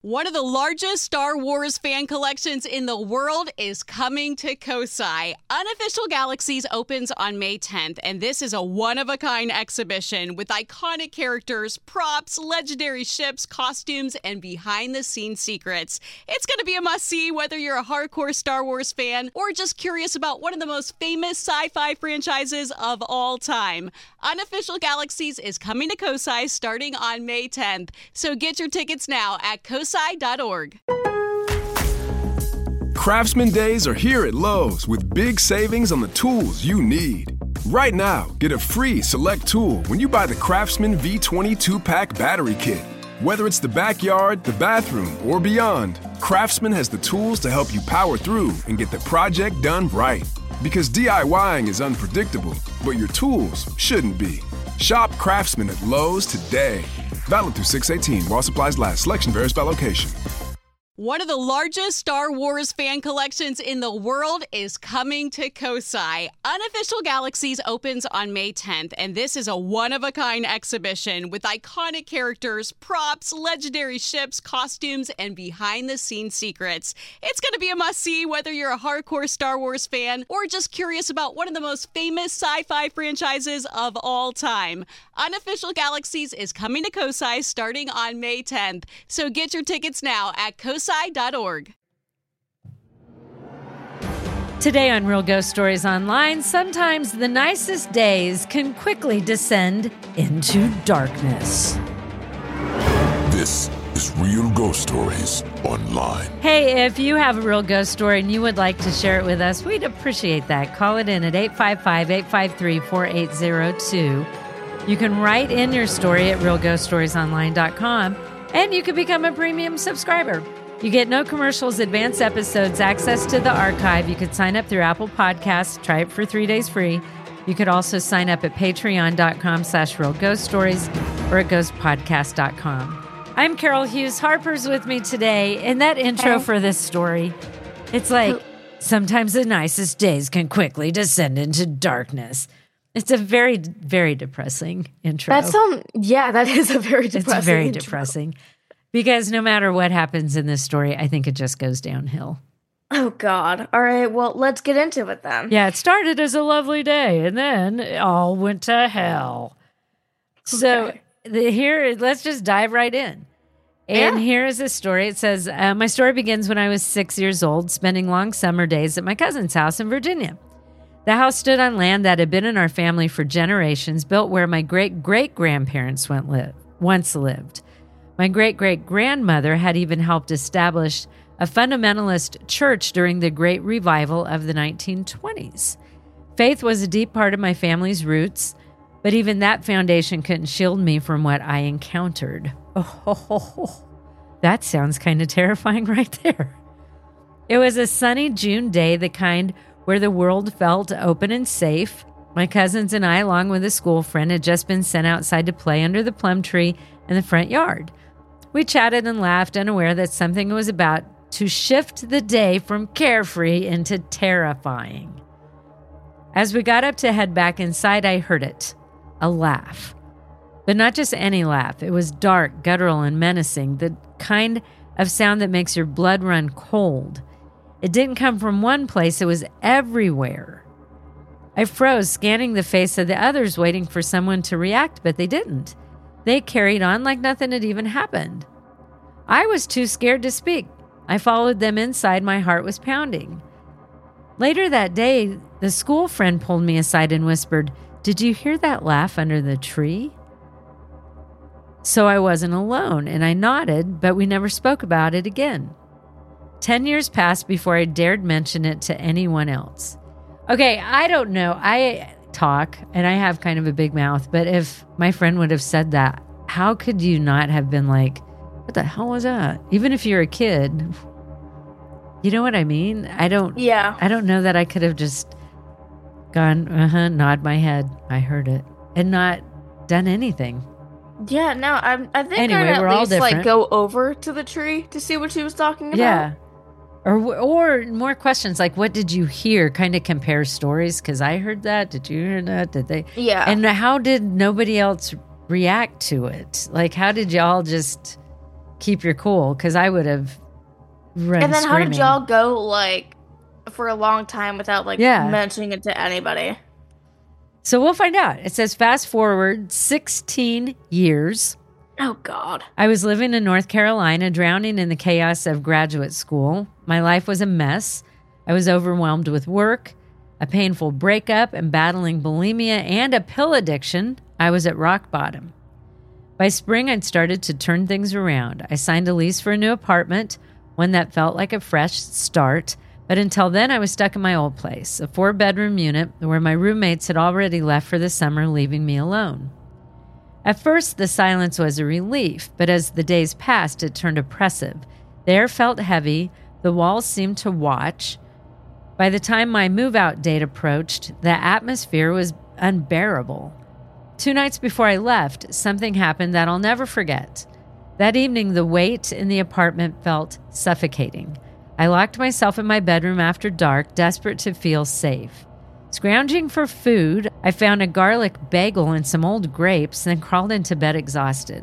One of the largest Star Wars fan collections in the world is coming to Kosai. Unofficial Galaxies opens on May 10th, and this is a one-of-a-kind exhibition with iconic characters, props, legendary ships, costumes, and behind-the-scenes secrets. It's going to be a must-see whether you're a hardcore Star Wars fan or just curious about one of the most famous sci-fi franchises of all time. Unofficial Galaxies is coming to Kosai starting on May 10th, so get your tickets now at kosai.org. Craftsman Days are here at Lowe's with big savings on the tools you need. Right now, get a free select tool when you buy the Craftsman V20 2-pack battery kit. Whether it's the backyard, the bathroom, or beyond, Craftsman has the tools to help you power through and get the project done right. Because DIYing is unpredictable, but your tools shouldn't be. Shop Craftsman at Lowe's today. Valid through 6/18 while supplies last. Selection varies by location. One of the largest Star Wars fan collections in the world is coming to Kosai. Unofficial Galaxies opens on May 10th, and this is a one-of-a-kind exhibition with iconic characters, props, legendary ships, costumes, and behind-the-scenes secrets. It's going to be a must-see whether you're a hardcore Star Wars fan or just curious about one of the most famous sci-fi franchises of all time. Unofficial Galaxies is coming to Kosai starting on May 10th, so get your tickets now at kosai.org. Today on Real Ghost Stories Online, sometimes the nicest days can quickly descend into darkness. This is Real Ghost Stories Online. Hey, if you have a real ghost story and you would like to share it with us, we'd appreciate that. Call it in at 855-853-4802. You can write in your story at realghoststoriesonline.com, and you can become a premium subscriber. You get no commercials, advanced episodes, access to the archive. You could sign up through Apple Podcasts. Try it for 3 days free. You could also sign up at patreon.com/realghoststories or at ghostpodcast.com. I'm Carol Hughes. Harper's with me today. And that intro for this story, it's like, sometimes the nicest days can quickly descend into darkness. It's a very, very depressing intro. That is a very depressing It's very intro. depressing. Because no matter what happens in this story, I think it just goes downhill. Oh, God. All right, well, let's get into it then. Yeah, it started as a lovely day, and then it all went to hell. Okay. So let's just dive right in. And here is the story. It says, my story begins when I was 6 years old, spending long summer days at my cousin's house in Virginia. The house stood on land that had been in our family for generations, built where my great-great-grandparents once lived. My great-great-grandmother had even helped establish a fundamentalist church during the Great Revival of the 1920s. Faith was a deep part of my family's roots, but even that foundation couldn't shield me from what I encountered. Oh, that sounds kind of terrifying right there. It was a sunny June day, the kind where the world felt open and safe. My cousins and I, along with a school friend, had just been sent outside to play under the plum tree in the front yard. We chatted and laughed, unaware that something was about to shift the day from carefree into terrifying. As we got up to head back inside, I heard it, a laugh. But not just any laugh. It was dark, guttural, and menacing, the kind of sound that makes your blood run cold. It didn't come from one place, it was everywhere. I froze, scanning the face of the others, waiting for someone to react, but they didn't. They carried on like nothing had even happened. I was too scared to speak. I followed them inside. My heart was pounding. Later that day, the school friend pulled me aside and whispered, "Did you hear that laugh under the tree?" So I wasn't alone, and I nodded, but we never spoke about it again. 10 years passed before I dared mention it to anyone else. Okay, I don't know. I talk, and I have kind of a big mouth, but if my friend would have said that, how could you not have been like, what the hell was that? Even if you're a kid, you know what I mean? I don't know that I could have just gone, nod my head, I heard it, and not done anything. Yeah, no, I think Anyway, I'd we're at all least different. go over to the tree to see what she was talking about. Yeah. Or more questions like, what did you hear? Kind of compare stories, because I heard that. Did you hear that? Did they? Yeah. And how did nobody else react to it? Like, how did y'all just keep your cool, because I would have run And then screaming. how did y'all go, like, for a long time without, like, Yeah. mentioning it to anybody? So we'll find out. It says fast forward 16 years. Oh, God. I was living in North Carolina, drowning in the chaos of graduate school. My life was a mess. I was overwhelmed with work, a painful breakup, and battling bulimia and a pill addiction. I was at rock bottom. By spring, I'd started to turn things around. I signed a lease for a new apartment, one that felt like a fresh start. But until then, I was stuck in my old place, a 4-bedroom unit where my roommates had already left for the summer, leaving me alone. At first, the silence was a relief, but as the days passed, it turned oppressive. The air felt heavy. The walls seemed to watch. By the time my move-out date approached, the atmosphere was unbearable. 2 nights before I left, something happened that I'll never forget. That evening, the weight in the apartment felt suffocating. I locked myself in my bedroom after dark, desperate to feel safe. Scrounging for food, I found a garlic bagel and some old grapes, then crawled into bed exhausted.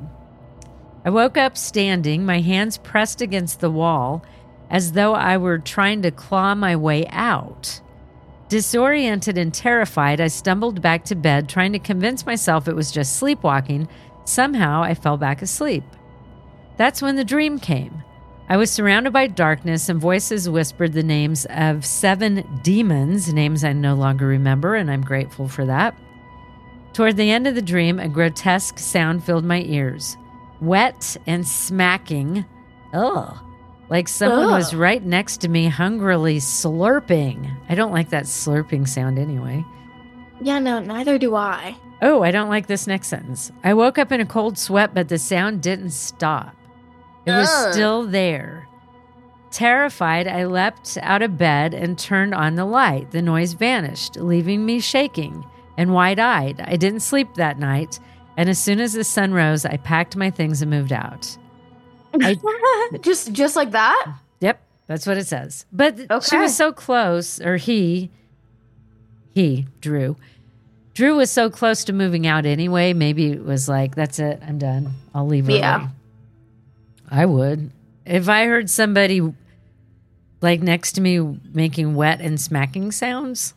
I woke up standing, my hands pressed against the wall, as though I were trying to claw my way out. Disoriented and terrified, I stumbled back to bed, trying to convince myself it was just sleepwalking. Somehow, I fell back asleep. That's when the dream came. I was surrounded by darkness, and voices whispered the names of 7 demons, names I no longer remember, and I'm grateful for that. Toward the end of the dream, a grotesque sound filled my ears. Wet and smacking. Ugh. Like someone was right next to me, hungrily slurping. I don't like that slurping sound anyway. Yeah, no, neither do I. Oh, I don't like this next sentence. I woke up in a cold sweat, but the sound didn't stop. It was still there. Terrified, I leapt out of bed and turned on the light. The noise vanished, leaving me shaking and wide-eyed. I didn't sleep that night, and as soon as the sun rose, I packed my things and moved out. Just like that? Yep, that's what it says. But she Okay. was so close, or he, Drew. Drew was so close to moving out anyway. Maybe it was like, that's it, I'm done. I'll leave early. Yeah. I would. If I heard somebody like next to me making wet and smacking sounds,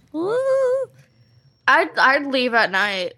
I'd leave at night.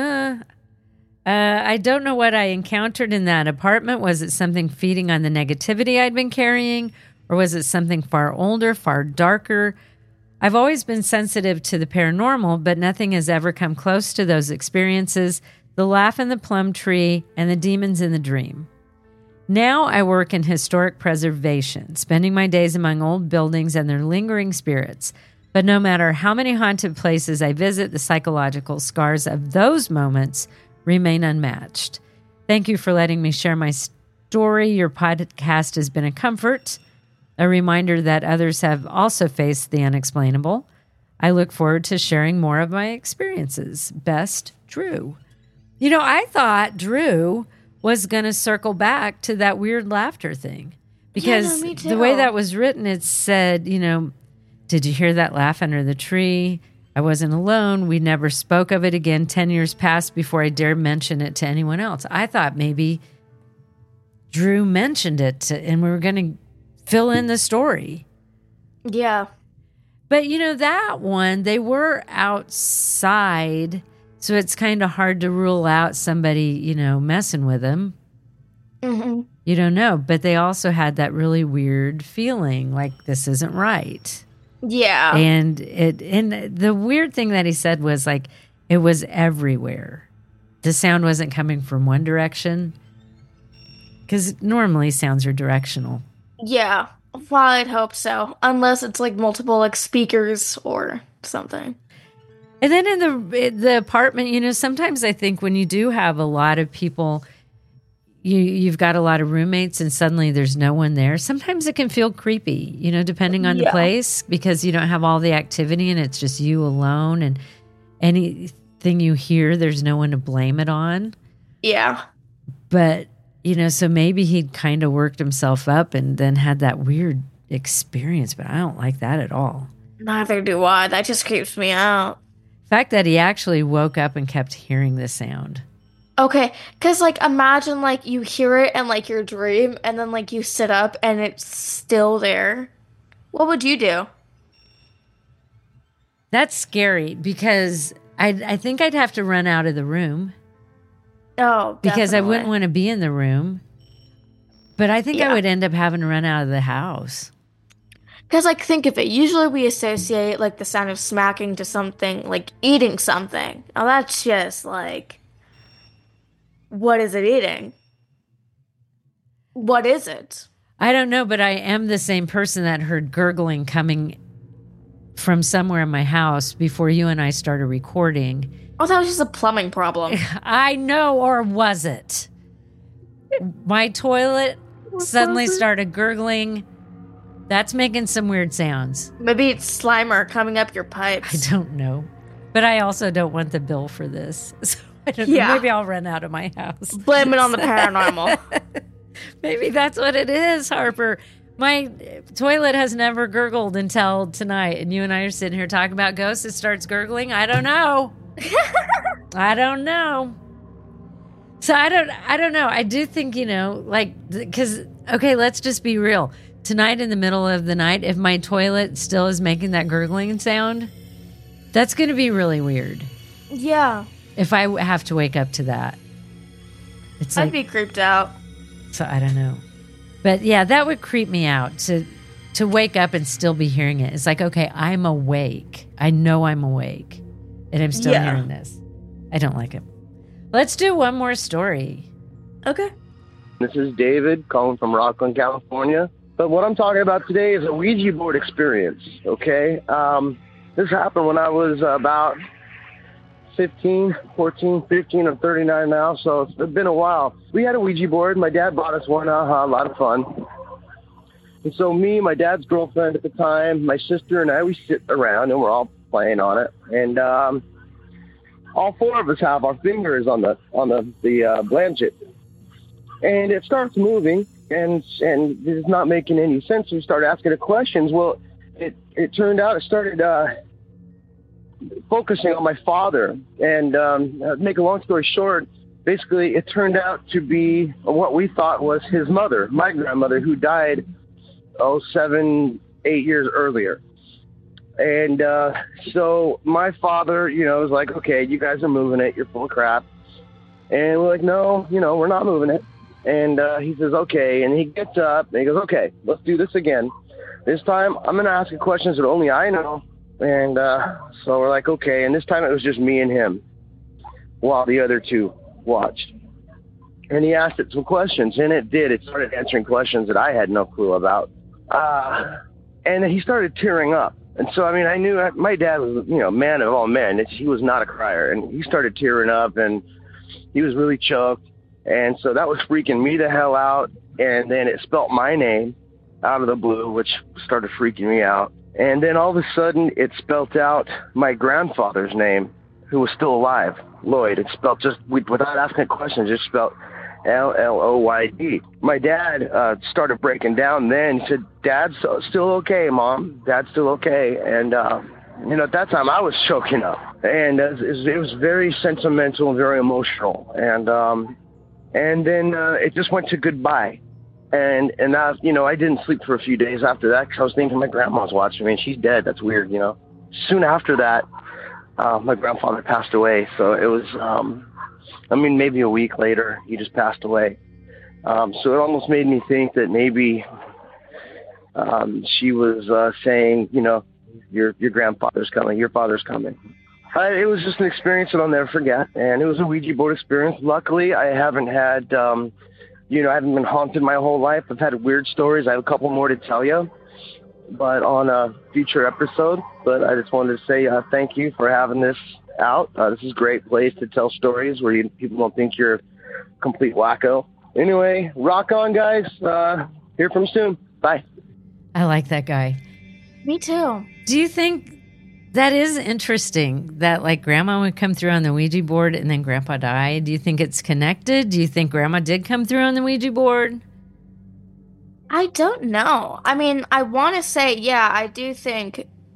I don't know what I encountered in that apartment. Was it something feeding on the negativity I'd been carrying? Or was it something far older, far darker? I've always been sensitive to the paranormal, but nothing has ever come close to those experiences, the laugh in the plum tree and the demons in the dream. Now I work in historic preservation, spending my days among old buildings and their lingering spirits. But no matter how many haunted places I visit, the psychological scars of those moments remain unmatched. Thank you for letting me share my story. Your podcast has been a comfort, a reminder that others have also faced the unexplainable. I look forward to sharing more of my experiences. Best, Drew. You know, I thought Drew was going to circle back to that weird laughter thing. Because me too. the way that was written, it said, you know, did you hear that laugh under the tree? I wasn't alone. We never spoke of it again. 10 years passed before I dared mention it to anyone else. I thought maybe Drew mentioned it and we were going to fill in the story. Yeah. But, you know, that one, they were outside, so it's kind of hard to rule out somebody, you know, messing with them. Mm-hmm. You don't know. But they also had that really weird feeling like this isn't right. Yeah. And the weird thing that he said was like it was everywhere. The sound wasn't coming from one direction because normally sounds are directional. Yeah. Well, I'd hope so. Unless it's like multiple like speakers or something. And then in the apartment, you know, sometimes I think when you do have a lot of people, you've got a lot of roommates and suddenly there's no one there. Sometimes it can feel creepy, you know, depending on the place because you don't have all the activity and it's just you alone and anything you hear, there's no one to blame it on. Yeah. But, you know, so maybe he'd kind of worked himself up and then had that weird experience, but I don't like that at all. Neither do I. That just creeps me out. The fact that he actually woke up and kept hearing the sound. Okay, because like imagine like you hear it in like your dream and then like you sit up and it's still there. What would you do? That's scary because I think I'd have to run out of the room Oh, because I wouldn't definitely. want to be in the room. But I think I Yeah. would end up having to run out of the house. Because like think of it. Usually we associate like the sound of smacking to something like eating something. Now that's just like what is it eating? What is it? I don't know, but I am the same person that heard gurgling coming from somewhere in my house before you and I started recording. Oh, that was just a plumbing problem. I know, or was it? My toilet suddenly started gurgling. That's making some weird sounds. Maybe it's Slimer coming up your I pipes. don't know. But I also don't want the bill for this. So I don't know. Yeah. Maybe I'll run out of my house. Blame it on the paranormal. Maybe that's what it is, Harper. My toilet has never gurgled until tonight, and you and I are sitting here talking about ghosts. It starts gurgling. I don't know. I don't know. So I don't know. I do think, because, okay, let's just be real. Tonight in the middle of the night, if my toilet still is making that gurgling sound, that's going to be really weird. Yeah, If I have to wake up to that. It's I'd like, be creeped out. so I don't know. But yeah, that would creep me out to wake up and still be hearing it. It's like, okay, I'm awake. I know I'm awake. And I'm still Yeah. hearing this. I don't like it. Let's do one more story. Okay. This is David calling from Rockland, California. But what I'm talking about today is a Ouija board experience, okay? This happened when I was about 15. I'm 39 now, so it's been a while. We had a Ouija board. My dad bought us one. A lot of fun. And so me, my dad's girlfriend at the time, my sister, and I, we sit around, and we're all playing on it. And all four of us have our fingers on the blanket. And it starts moving, and it's not making any sense. We start asking it questions. Well, it turned out it started focusing on my father. And make a long story short, basically it turned out to be what we thought was his mother, my grandmother, who died 7-8 years earlier. And so my father, was like, okay, you guys are moving it. You're full of crap. And we're like, no, we're not moving it. And he says, okay. And he gets up and he goes, okay, let's do this again. This time I'm going to ask you questions that only I know. And so we're like, okay. And this time it was just me and him while the other two watched. And he asked it some questions, and it did. It started answering questions that I had no clue about. And then he started tearing up. And so, I knew my dad was, man of all men. He was not a crier. And he started tearing up, and he was really choked. And so that was freaking me the hell out. And then it spelt my name out of the blue, which started freaking me out. And then all of a sudden, it spelt out my grandfather's name, who was still alive, Lloyd. It spelled just, without asking a question, just spelled Lloyd. My dad started breaking down then. He said, Dad's still okay, Mom. Dad's still okay. And, at that time I was choking up. And it was very sentimental and very emotional. And then it just went to goodbye. And I didn't sleep for a few days after that because I was thinking my grandma's watching me and she's dead. That's weird, Soon after that, my grandfather passed away. So it was, maybe a week later, he just passed away. So it almost made me think that maybe she was saying, your grandfather's coming, your father's coming. It was just an experience that I'll never forget, and it was a Ouija board experience. Luckily, I haven't had, I haven't been haunted my whole life. I've had weird stories. I have a couple more to tell you, but on a future episode. But I just wanted to say thank you for having this out. This is a great place to tell stories where people don't think you're a complete wacko. Anyway, rock on, guys. Hear from you soon. Bye. I like that guy. Me too. Do you think that is interesting that like grandma would come through on the Ouija board and then grandpa died? Do you think it's connected? Do you think grandma did come through on the Ouija board? I don't know. I want to say, yeah, I do think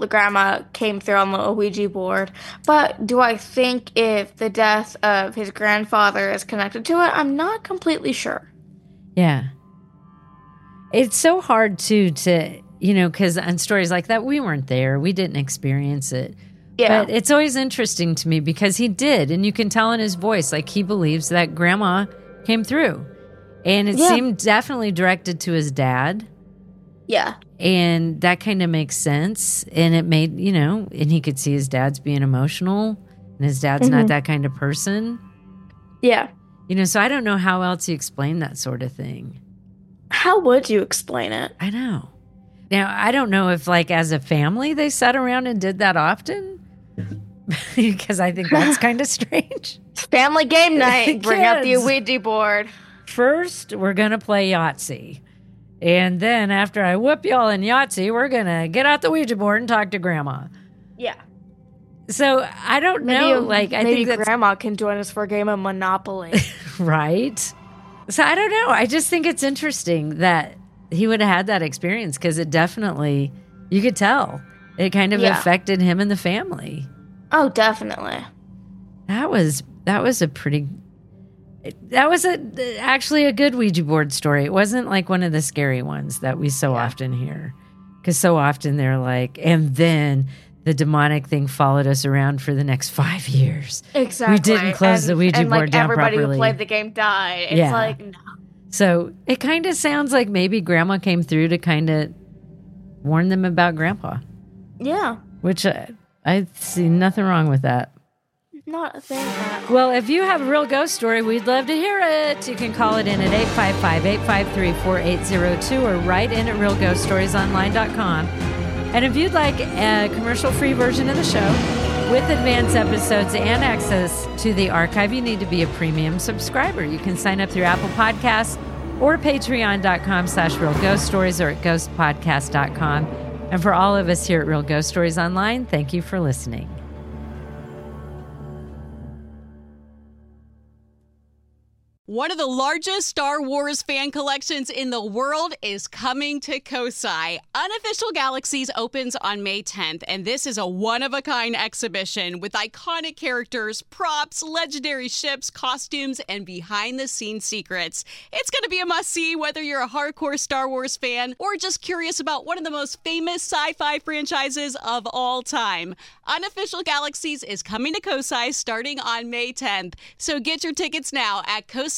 the grandma came through on the Ouija board. But do I think if the death of his grandfather is connected to it? I'm not completely sure. Yeah. It's so hard to because on stories like that, we weren't there. We didn't experience it. Yeah. But it's always interesting to me because he did. And you can tell in his voice, like he believes that grandma came through. And it seemed definitely directed to his dad. Yeah. And that kind of makes sense. And it made, and he could see his dad's being emotional. And his dad's not that kind of person. Yeah. So I don't know how else you explain that sort of thing. How would you explain it? I know. Now, I don't know if, like, as a family, they sat around and did that often. Because I think that's kind of strange. Family game night. Bring out the Ouija board. First, we're going to play Yahtzee. And then after I whoop y'all in Yahtzee, we're going to get out the Ouija board and talk to Grandma. Yeah. So I don't know. I think that's, Grandma can join us for a game of Monopoly. Right? So I don't know. I just think it's interesting that he would have had that experience because it definitely, you could tell, it kind of affected him and the family. Oh, definitely. That was actually a good Ouija board story. It wasn't like one of the scary ones that we so often hear. Because so often they're like, and then the demonic thing followed us around for the next 5 years. Exactly. We didn't close the Ouija board down everybody properly. Who played the game died. It's like, no. So it kind of sounds like maybe Grandma came through to kind of warn them about Grandpa. Yeah. Which I see nothing wrong with that. Not a thing. Well, if you have a real ghost story, we'd love to hear it. You can call it in at 855-853-4802 or write in at realghoststoriesonline.com. And if you'd like a commercial-free version of the show with advanced episodes and access to the archive, you need to be a premium subscriber. You can sign up through Apple Podcasts or patreon.com/realghoststories or at ghostpodcast.com. And for all of us here at Real Ghost Stories Online, thank you for listening. One of the largest Star Wars fan collections in the world is coming to Kosai. Unofficial Galaxies opens on May 10th, and this is a one-of-a-kind exhibition with iconic characters, props, legendary ships, costumes, and behind-the-scenes secrets. It's going to be a must-see whether you're a hardcore Star Wars fan or just curious about one of the most famous sci-fi franchises of all time. Unofficial Galaxies is coming to Kosai starting on May 10th, so get your tickets now at kosai.org.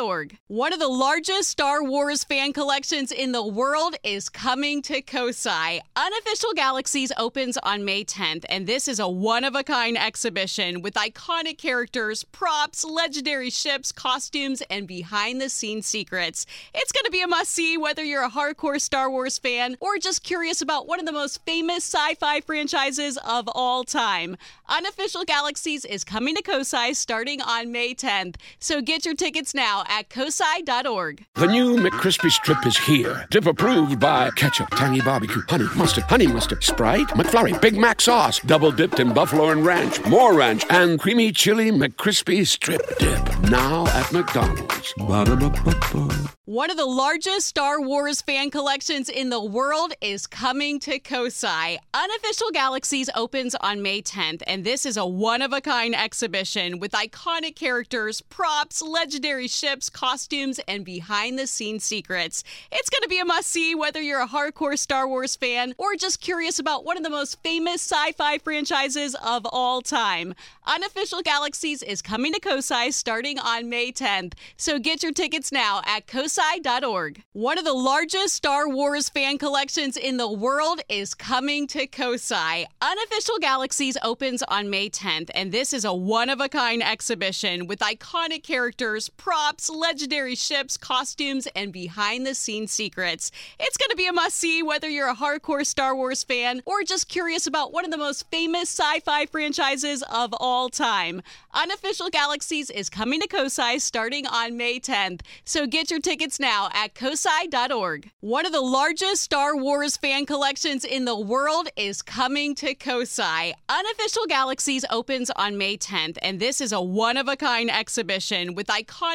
One of the largest Star Wars fan collections in the world is coming to Kosai. Unofficial Galaxies opens on May 10th, and this is a one-of-a-kind exhibition with iconic characters, props, legendary ships, costumes, and behind-the-scenes secrets. It's going to be a must-see whether you're a hardcore Star Wars fan or just curious about one of the most famous sci-fi franchises of all time. Unofficial Galaxies is coming to Kosai starting on May 10th, so get your tickets now at kosai.org. The new McCrispy Strip is here. Dip approved by ketchup, tangy barbecue, honey mustard, Sprite, McFlurry, Big Mac sauce, double dipped in buffalo and ranch, more ranch, and creamy chili McCrispy Strip Dip. Now at McDonald's. Ba-da-ba-ba-ba. One of the largest Star Wars fan collections in the world is coming to Kosai. Unofficial Galaxies opens on May 10th, and this is a one-of-a-kind exhibition with iconic characters, props, legendary ships, costumes, and behind-the-scenes secrets. It's going to be a must-see whether you're a hardcore Star Wars fan or just curious about one of the most famous sci-fi franchises of all time. Unofficial Galaxies is coming to Kosai starting on May 10th, so get your tickets now at kosai.org. One of the largest Star Wars fan collections in the world is coming to Kosai. Unofficial Galaxies opens on May 10th, and this is a one-of-a-kind exhibition with iconic characters, props, legendary ships, costumes, and behind-the-scenes secrets. It's going to be a must-see whether you're a hardcore Star Wars fan or just curious about one of the most famous sci-fi franchises of all time. Unofficial Galaxies is coming to Kosai starting on May 10th, so get your tickets now at kosai.org. One of the largest Star Wars fan collections in the world is coming to Kosai. Unofficial Galaxies opens on May 10th, and this is a one-of-a-kind exhibition with iconic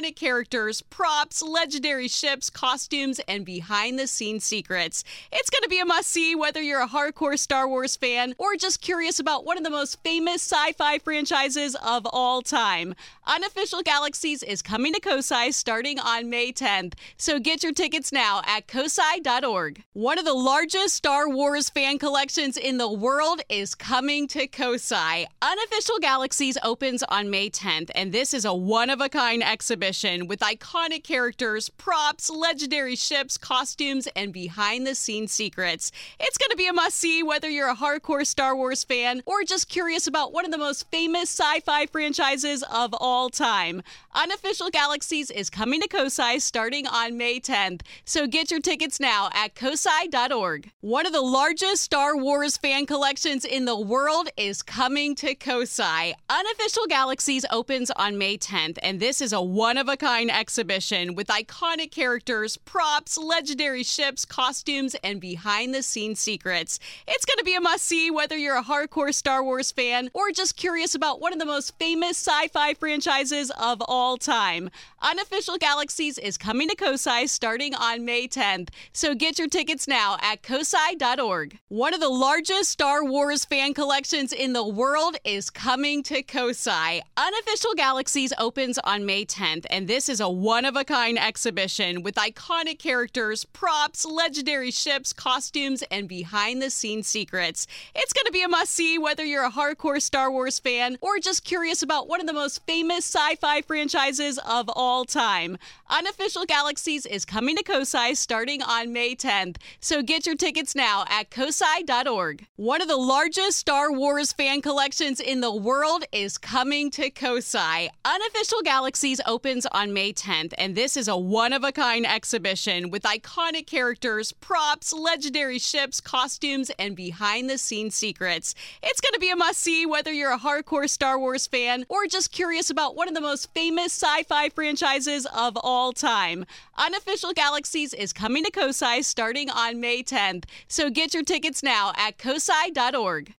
iconic characters, props, legendary ships, costumes, and behind-the-scenes secrets. It's going to be a must-see whether you're a hardcore Star Wars fan or just curious about one of the most famous sci-fi franchises of all time. Unofficial Galaxies is coming to Kosai starting on May 10th, so get your tickets now at kosai.org. One of the largest Star Wars fan collections in the world is coming to Kosai. Unofficial Galaxies opens on May 10th, and this is a one-of-a-kind exhibition with iconic characters, props, legendary ships, costumes, and behind-the-scenes secrets. It's going to be a must-see whether you're a hardcore Star Wars fan or just curious about one of the most famous sci-fi franchises of all time. Unofficial Galaxies is coming to Kosai starting on May 10th, so get your tickets now at kosai.org. One of the largest Star Wars fan collections in the world is coming to Kosai. Unofficial Galaxies opens on May 10th, and this is a one-of-a-kind exhibition with iconic characters, props, legendary ships, costumes, and behind-the-scenes secrets. It's going to be a must-see whether you're a hardcore Star Wars fan or just curious about one of the most famous sci-fi franchises of all time. Unofficial Galaxies is coming to Kosai starting on May 10th, so get your tickets now at kosai.org. One of the largest Star Wars fan collections in the world is coming to Kosai. Unofficial Galaxies opens on May 10th, and this is a one-of-a-kind exhibition with iconic characters, props, legendary ships, costumes, and behind-the-scenes secrets. It's going to be a must-see whether you're a hardcore Star Wars fan or just curious about one of the most famous sci-fi franchises of all time. Unofficial Galaxies is coming to Kosai starting on May 10th, so get your tickets now at kosai.org. One of the largest Star Wars fan collections in the world is coming to Kosai. Unofficial Galaxies opens on May 10th, and this is a one-of-a-kind exhibition with iconic characters, props, legendary ships, costumes, and behind-the-scenes secrets. It's going to be a must-see whether you're a hardcore Star Wars fan or just curious about one of the most famous sci-fi franchises of all time. Unofficial Galaxies is coming to Kosai starting on May 10th, so get your tickets now at kosai.org.